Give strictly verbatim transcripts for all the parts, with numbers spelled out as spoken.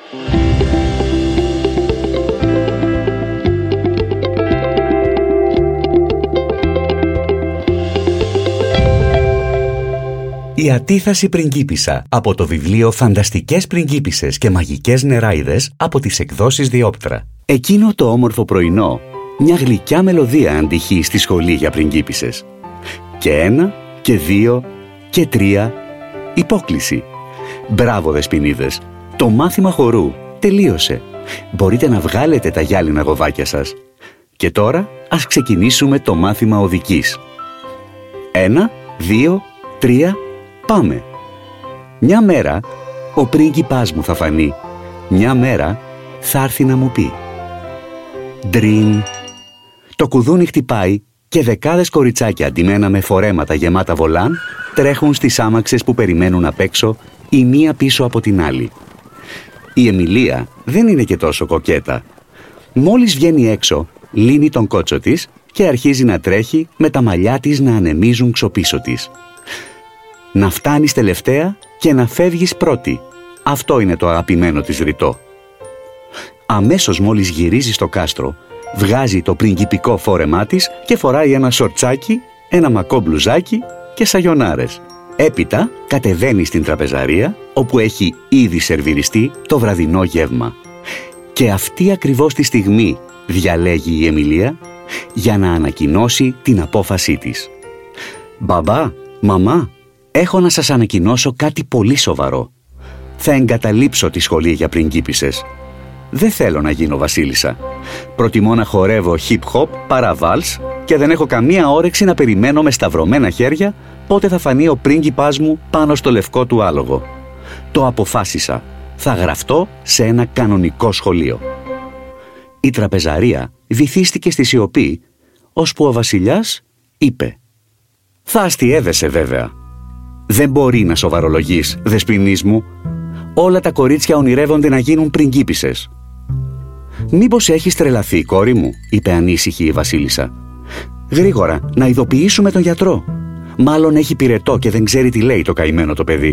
Η Ατίθαση Πριγκίπισσα από το βιβλίο «Φανταστικές πριγκίπισσες και μαγικές νεράιδες» από τις εκδόσεις Διόπτρα. Εκείνο το όμορφο πρωινό, μια γλυκιά μελωδία αντυχεί στη σχολή για πριγκίπισσες. Και ένα, και δύο, και τρία, υπόκληση. Μπράβο δεσποινίδες, το μάθημα χορού τελείωσε. Μπορείτε να βγάλετε τα γυάλινα γοβάκια σας. Και τώρα ας ξεκινήσουμε το μάθημα οδικής. Ένα, δύο, τρία, πάμε. Μια μέρα ο πρίγκιπάς μου θα φανεί. Μια μέρα θα έρθει να μου πει. Ντριν. Το κουδούνι χτυπάει και δεκάδες κοριτσάκια ντυμένα με φορέματα γεμάτα βολάν τρέχουν στις άμαξες που περιμένουν απ' έξω, η μία πίσω από την άλλη. Η Εμιλία δεν είναι και τόσο κοκέτα. Μόλις βγαίνει έξω, λύνει τον κότσο της και αρχίζει να τρέχει με τα μαλλιά της να ανεμίζουν ξοπίσω της. Να φτάνεις τελευταία και να φεύγεις πρώτη. Αυτό είναι το αγαπημένο της ρητό. Αμέσως μόλις γυρίζει στο κάστρο, βγάζει το πριγκιπικό φόρεμά της και φοράει ένα σορτσάκι, ένα μακό μπλουζάκι και σαγιονάρες. Έπειτα κατεβαίνει στην τραπεζαρία, όπου έχει ήδη σερβιριστεί το βραδινό γεύμα. Και αυτή ακριβώς τη στιγμή διαλέγει η Εμιλία για να ανακοινώσει την απόφασή της. «Μπαμπά, μαμά, έχω να σας ανακοινώσω κάτι πολύ σοβαρό. Θα εγκαταλείψω τη σχολή για πριγκίπισσες. Δεν θέλω να γίνω βασίλισσα. Προτιμώ να χορεύω hip-hop παρά βάλς και δεν έχω καμία όρεξη να περιμένω με σταυρωμένα χέρια πότε θα φανεί ο πρίγκιπάς μου πάνω στο λευκό του άλογο. Το αποφάσισα. Θα γραφτώ σε ένα κανονικό σχολείο». Η τραπεζαρία βυθίστηκε στη σιωπή, ώσπου ο βασιλιάς είπε: «Θα αστιεύεσαι βέβαια. Δεν μπορεί να σοβαρολογείς, δεσποινής μου. Όλα τα κορίτσια ονειρεύονται να γίνουν πριγκίπισσες». «Μήπως έχεις τρελαθεί, κόρη μου», είπε ανήσυχη η βασίλισσα. «Γρήγορα, να ειδοποιήσουμε τον γιατρό. Μάλλον έχει πυρετό και δεν ξέρει τι λέει το καημένο το παιδί».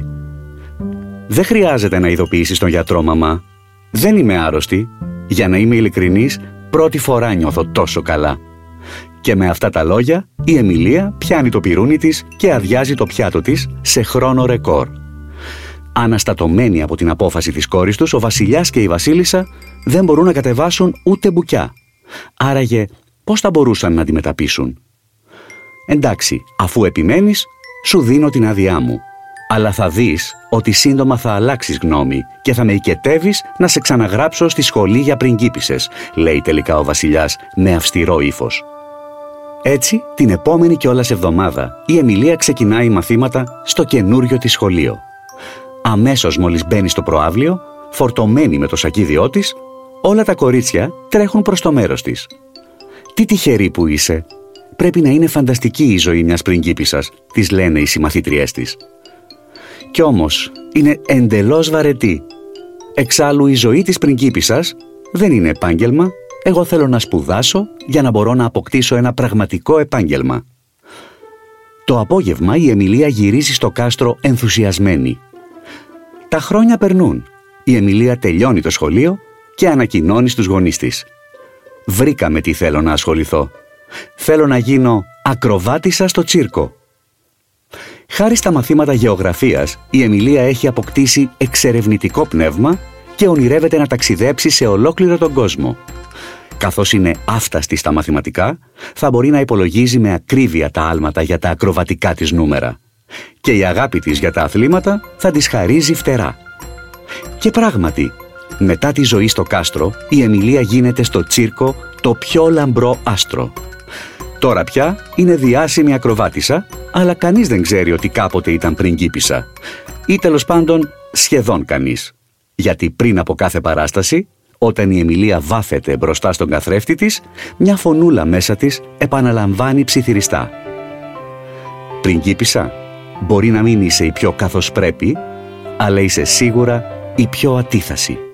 «Δεν χρειάζεται να ειδοποιήσεις τον γιατρό, μαμά. Δεν είμαι άρρωστη. Για να είμαι ειλικρινής, πρώτη φορά νιώθω τόσο καλά». Και με αυτά τα λόγια, η Εμιλία πιάνει το πιρούνι της και αδειάζει το πιάτο της σε χρόνο ρεκόρ. Αναστατωμένοι από την απόφαση της κόρης τους, ο βασιλιάς και η βασίλισσα δεν μπορούν να κατεβάσουν ούτε μπουκιά. Άραγε, πώς θα μπορούσαν να αντιμετωπίσουν? «Εντάξει, αφού επιμένεις, σου δίνω την άδειά μου. Αλλά θα δεις ότι σύντομα θα αλλάξεις γνώμη και θα με οικετεύεις να σε ξαναγράψω στη σχολή για πριγκίπισσες», λέει τελικά ο βασιλιάς με αυστηρό ύφος. Έτσι, την επόμενη κιόλας εβδομάδα, η Εμιλία ξεκινάει μαθήματα στο καινούριο της σχολείο. Αμέσως μόλις μπαίνει στο προαύλιο, φορτωμένη με το σακίδιό της, όλα τα κορίτσια τρέχουν προς το μέρος της. «Τι τυχερή που είσαι! Πρέπει να είναι φανταστική η ζωή μιας πριγκίπισσας», της λένε οι συμμαθήτριές της. Κι όμως είναι εντελώς βαρετή. Εξάλλου η ζωή της πριγκίπισσας δεν είναι επάγγελμα. Εγώ θέλω να σπουδάσω για να μπορώ να αποκτήσω ένα πραγματικό επάγγελμα. Το απόγευμα η Εμιλία γυρίζει στο κάστρο ενθουσιασμένη. Τα χρόνια περνούν. Η Εμιλία τελειώνει το σχολείο και ανακοινώνει στους γονείς της: «Βρήκαμε τι θέλω να ασχοληθώ. Θέλω να γίνω ακροβάτισσα στο τσίρκο». Χάρη στα μαθήματα γεωγραφίας, η Εμιλία έχει αποκτήσει εξερευνητικό πνεύμα και ονειρεύεται να ταξιδέψει σε ολόκληρο τον κόσμο. Καθώς είναι άφταστη στα μαθηματικά, θα μπορεί να υπολογίζει με ακρίβεια τα άλματα για τα ακροβατικά της νούμερα. Και η αγάπη της για τα αθλήματα θα της χαρίζει φτερά. Και πράγματι, μετά τη ζωή στο κάστρο, η Εμιλία γίνεται στο τσίρκο το πιο λαμπρό άστρο. Τώρα πια είναι διάσημη ακροβάτισσα, αλλά κανείς δεν ξέρει ότι κάποτε ήταν πριγκίπισσα. Ή τέλος πάντων σχεδόν κανείς. Γιατί πριν από κάθε παράσταση, όταν η Εμιλία βάφεται μπροστά στον καθρέφτη της, μια φωνούλα μέσα της επαναλαμβάνει ψιθυριστά: «Πριγκίπισσα, μπορεί να μην είσαι η πιο καθώς πρέπει, αλλά είσαι σίγουρα η πιο ατίθαση».